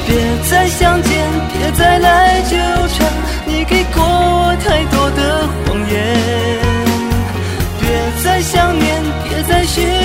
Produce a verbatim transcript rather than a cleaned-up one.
别再相见，别再来纠缠，你给过我太多的谎言。别再想念，别再许